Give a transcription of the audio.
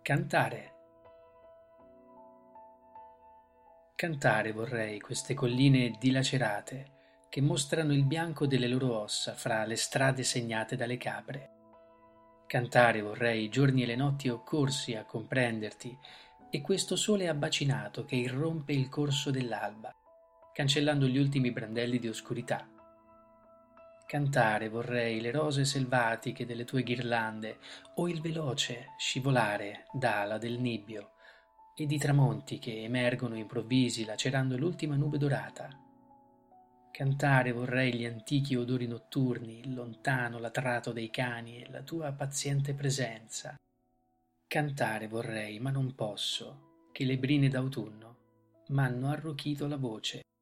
Cantare. Cantare vorrei queste colline dilacerate che mostrano il bianco delle loro ossa fra le strade segnate dalle capre. Cantare vorrei i giorni e le notti occorsi a comprenderti e questo sole abbacinato che irrompe il corso dell'alba, cancellando gli ultimi brandelli di oscurità. Cantare vorrei le rose selvatiche delle tue ghirlande o il veloce scivolare d'ala del nibbio ed i tramonti che emergono improvvisi lacerando l'ultima nube dorata. Cantare vorrei gli antichi odori notturni, il lontano latrato dei cani e la tua paziente presenza. Cantare vorrei, ma non posso, che le brine d'autunno m'hanno arrochito la voce.